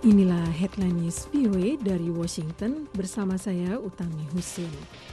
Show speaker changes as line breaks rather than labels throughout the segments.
Inilah headline news VOA dari Washington bersama saya Utami Husin.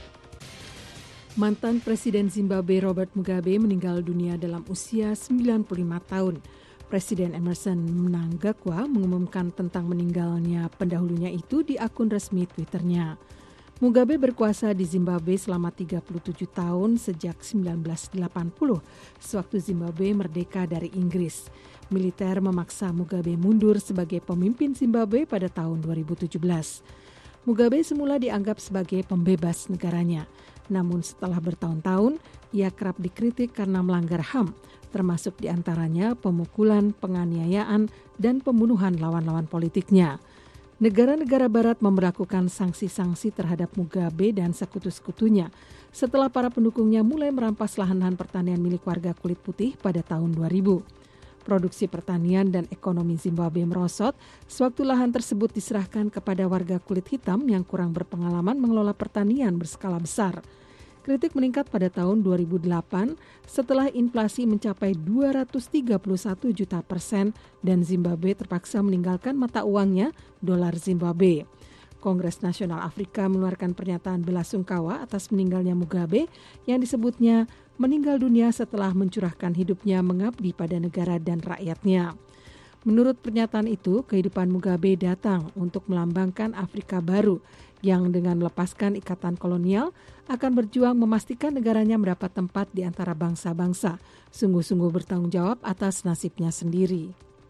Mantan Presiden Zimbabwe Robert Mugabe meninggal dunia dalam usia 95 tahun. Presiden Emmerson Mnangagwa mengumumkan tentang meninggalnya pendahulunya itu di akun resmi Twitternya. Mugabe berkuasa di Zimbabwe selama 37 tahun sejak 1980, sewaktu Zimbabwe merdeka dari Inggris. Militer memaksa Mugabe mundur sebagai pemimpin Zimbabwe pada tahun 2017. Mugabe semula dianggap sebagai pembebas negaranya. Namun setelah bertahun-tahun, ia kerap dikritik karena melanggar HAM, termasuk diantaranya pemukulan, penganiayaan, dan pembunuhan lawan-lawan politiknya. Negara-negara barat memberlakukan sanksi-sanksi terhadap Mugabe dan sekutu-sekutunya setelah para pendukungnya mulai merampas lahan-lahan pertanian milik warga kulit putih pada tahun 2000. Produksi pertanian dan ekonomi Zimbabwe merosot sewaktu lahan tersebut diserahkan kepada warga kulit hitam yang kurang berpengalaman mengelola pertanian berskala besar. Kritik meningkat pada tahun 2008 setelah inflasi mencapai 231 juta persen dan Zimbabwe terpaksa meninggalkan mata uangnya, dolar Zimbabwe. Kongres Nasional Afrika mengeluarkan pernyataan belasungkawa atas meninggalnya Mugabe yang disebutnya meninggal dunia setelah mencurahkan hidupnya mengabdi pada negara dan rakyatnya. Menurut pernyataan itu, kehidupan Mugabe datang untuk melambangkan Afrika baru yang dengan melepaskan ikatan kolonial akan berjuang memastikan negaranya mendapat tempat di antara bangsa-bangsa, sungguh-sungguh bertanggung jawab atas nasibnya sendiri.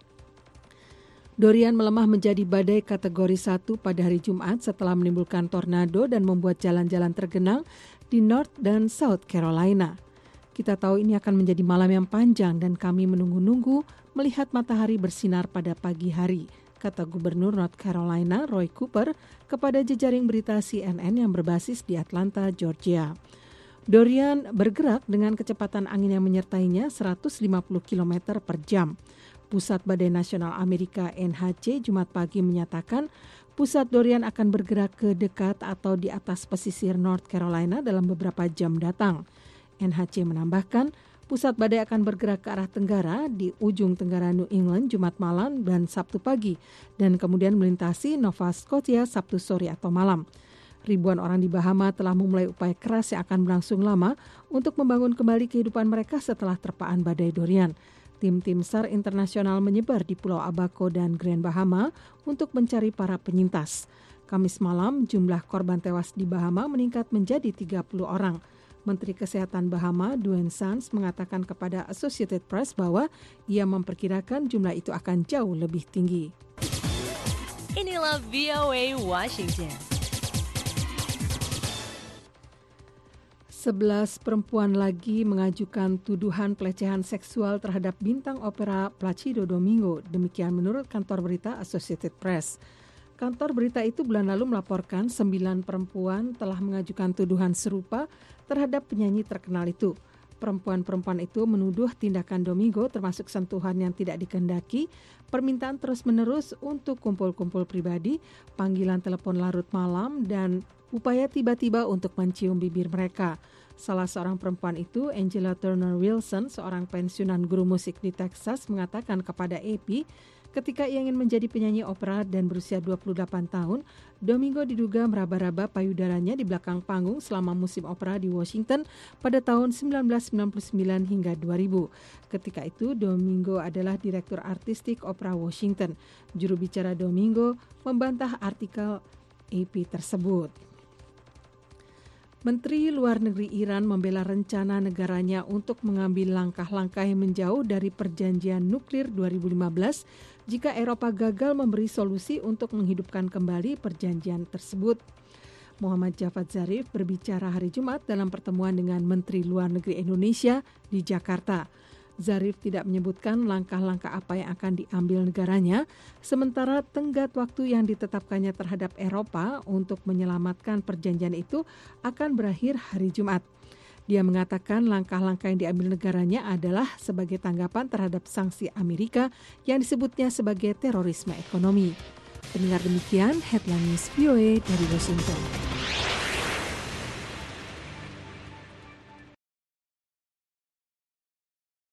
Dorian melemah menjadi badai kategori 1 pada hari Jumat setelah menimbulkan tornado dan membuat jalan-jalan tergenang di North dan South Carolina. Kita tahu ini akan menjadi malam yang panjang dan kami menunggu-nunggu melihat matahari bersinar pada pagi hari, kata Gubernur North Carolina Roy Cooper kepada jejaring berita CNN yang berbasis di Atlanta, Georgia. Dorian bergerak dengan kecepatan angin yang menyertainya 150 km per jam. Pusat Badai Nasional Amerika NHC Jumat pagi menyatakan pusat Dorian akan bergerak ke dekat atau di atas pesisir North Carolina dalam beberapa jam datang. NHC menambahkan, pusat badai akan bergerak ke arah tenggara di ujung tenggara New England Jumat malam dan Sabtu pagi, dan kemudian melintasi Nova Scotia Sabtu sore atau malam. Ribuan orang di Bahama telah memulai upaya keras yang akan berlangsung lama untuk membangun kembali kehidupan mereka setelah terpaan badai Dorian. Tim-tim SAR internasional menyebar di Pulau Abaco dan Grand Bahama untuk mencari para penyintas. Kamis malam, jumlah korban tewas di Bahama meningkat menjadi 30 orang. Menteri Kesehatan Bahama, Dwayne Sands, mengatakan kepada Associated Press bahwa ia memperkirakan jumlah itu akan jauh lebih tinggi.
Inilah VOA Washington.
11 perempuan lagi mengajukan tuduhan pelecehan seksual terhadap bintang opera Placido Domingo, demikian menurut kantor berita Associated Press. Kantor berita itu bulan lalu melaporkan 9 perempuan telah mengajukan tuduhan serupa terhadap penyanyi terkenal itu. Perempuan-perempuan itu menuduh tindakan Domingo termasuk sentuhan yang tidak dikehendaki, permintaan terus-menerus untuk kumpul-kumpul pribadi, panggilan telepon larut malam, dan upaya tiba-tiba untuk mencium bibir mereka. Salah seorang perempuan itu, Angela Turner Wilson, seorang pensiunan guru musik di Texas, mengatakan kepada AP, ketika ia ingin menjadi penyanyi opera dan berusia 28 tahun, Domingo diduga meraba-raba payudaranya di belakang panggung selama musim opera di Washington pada tahun 1999 hingga 2000. Ketika itu, Domingo adalah direktur artistik opera Washington. Juru bicara Domingo membantah artikel AP tersebut. Menteri Luar Negeri Iran membela rencana negaranya untuk mengambil langkah-langkah yang menjauh dari perjanjian nuklir 2015 jika Eropa gagal memberi solusi untuk menghidupkan kembali perjanjian tersebut. Muhammad Javad Zarif berbicara hari Jumat dalam pertemuan dengan Menteri Luar Negeri Indonesia di Jakarta. Zarif tidak menyebutkan langkah-langkah apa yang akan diambil negaranya, sementara tenggat waktu yang ditetapkannya terhadap Eropa untuk menyelamatkan perjanjian itu akan berakhir hari Jumat. Dia mengatakan langkah-langkah yang diambil negaranya adalah sebagai tanggapan terhadap sanksi Amerika yang disebutnya sebagai terorisme ekonomi. Pendengar demikian, Headline News VOA dari Washington.